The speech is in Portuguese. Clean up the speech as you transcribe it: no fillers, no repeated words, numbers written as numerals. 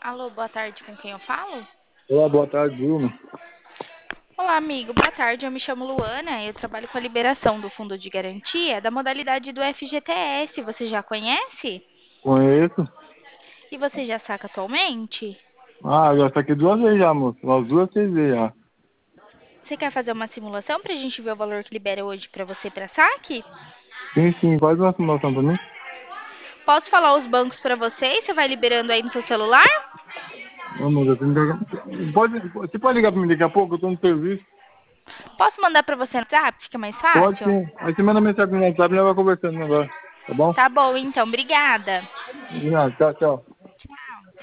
Alô, boa tarde, com quem eu falo? Olá, boa tarde, Bruno. Olá, amigo, boa tarde, eu me chamo Luana, eu trabalho com a liberação do Fundo de Garantia da modalidade do FGTS, você já conhece? Conheço. E você já saca atualmente? Ah, já tá aqui 2 vezes já, moço. Umas 2, 3 vezes já. Você quer fazer uma simulação pra gente ver o valor que libera hoje pra você pra saque? Sim, sim, faz uma simulação pra mim. Posso falar os bancos pra você e você vai liberando aí no seu celular? Vamos, eu tenho que... Você pode ligar pra mim daqui a pouco? Eu tô no serviço. Posso mandar pra você no WhatsApp, fica mais Pode fácil? sim. Aí você manda mensagem no WhatsApp e nós vamos conversando agora. Tá bom? Tá bom, então, obrigada. Tchau, tchau.